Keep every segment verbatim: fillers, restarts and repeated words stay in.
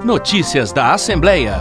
Notícias da Assembleia.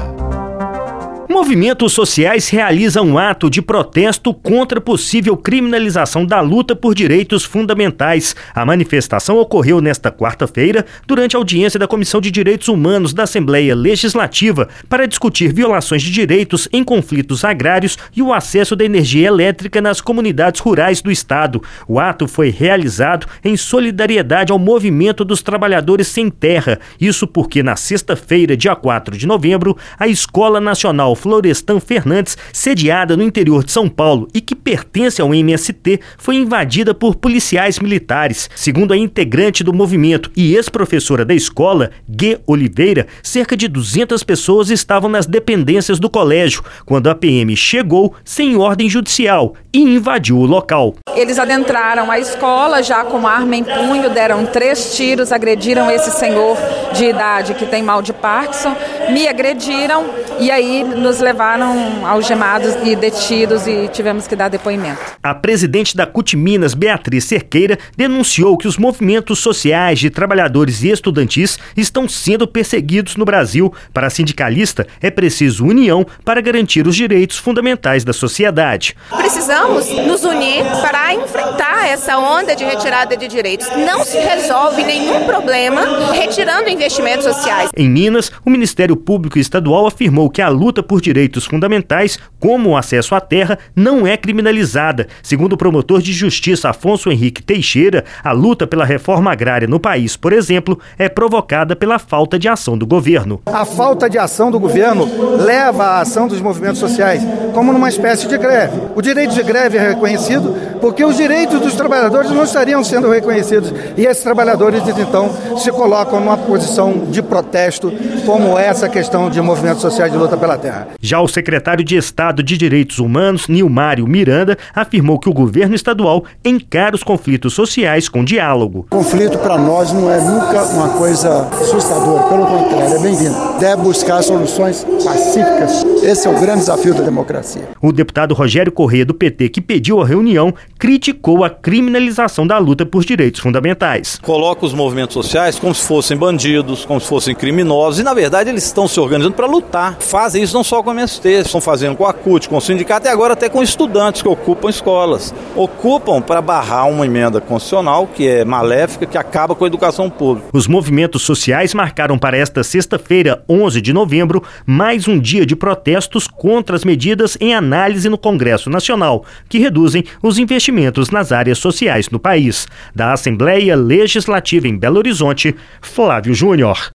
Movimentos sociais realizam um ato de protesto contra possível criminalização da luta por direitos fundamentais. A manifestação ocorreu nesta quarta-feira, durante a audiência da Comissão de Direitos Humanos da Assembleia Legislativa, para discutir violações de direitos em conflitos agrários e o acesso da energia elétrica nas comunidades rurais do estado. O ato foi realizado em solidariedade ao movimento dos trabalhadores sem terra. Isso porque na sexta-feira, dia quatro de novembro, a Escola Nacional Florestan Fernandes, sediada no interior de São Paulo e que pertence ao M S T, foi invadida por policiais militares. Segundo a integrante do movimento e ex-professora da escola, Gê Oliveira, cerca de duzentas pessoas estavam nas dependências do colégio quando a P M chegou sem ordem judicial e invadiu o local. Eles adentraram a escola já com arma em punho, deram três tiros, agrediram esse senhor de idade que tem mal de Parkinson, me agrediram e aí nos levaram algemados e detidos e tivemos que dar depoimento. A presidente da C U T Minas, Beatriz Cerqueira, denunciou que os movimentos sociais de trabalhadores e estudantis estão sendo perseguidos no Brasil. Para a sindicalista, é preciso união para garantir os direitos fundamentais da sociedade. Precisamos nos unir para enfrentar essa onda de retirada de direitos. Não se resolve nenhum problema retirando investimentos sociais. Em Minas, o Ministério Público Estadual afirmou que a luta por direitos fundamentais, como o acesso à terra, não é criminalizada. Segundo o promotor de justiça Afonso Henrique Teixeira, a luta pela reforma agrária no país, por exemplo, é provocada pela falta de ação do governo. A falta de ação do governo leva à ação dos movimentos sociais, como numa espécie de greve. O direito de greve é reconhecido porque os direitos dos trabalhadores não estariam sendo reconhecidos e esses trabalhadores, então, se colocam numa posição de protesto, como essa questão de movimentos sociais de luta pela terra. Já o secretário de Estado de Direitos Humanos, Nilmário Miranda, afirmou que o governo estadual encara os conflitos sociais com diálogo. Conflito para nós não é nunca uma coisa assustadora, pelo contrário, é bem-vindo. Deve buscar soluções pacíficas. Esse é o grande desafio da democracia. O deputado Rogério Corrêa, do P T, que pediu a reunião, criticou a criminalização da luta por direitos fundamentais. Coloca os movimentos sociais como se fossem bandidos, como se fossem criminosos, e na verdade eles estão se organizando para lutar. Fazem isso não só com o M S T, estão fazendo com a C U T, com o sindicato e agora até com estudantes que ocupam escolas. Ocupam para barrar uma emenda constitucional que é maléfica, que acaba com a educação pública. Os movimentos sociais marcaram para esta sexta-feira, onze de novembro, mais um dia de protestos contra as medidas em análise no Congresso Nacional, que reduzem os investimentos nas áreas sociais no país. Da Assembleia Legislativa em Belo Horizonte, Flávio Júnior.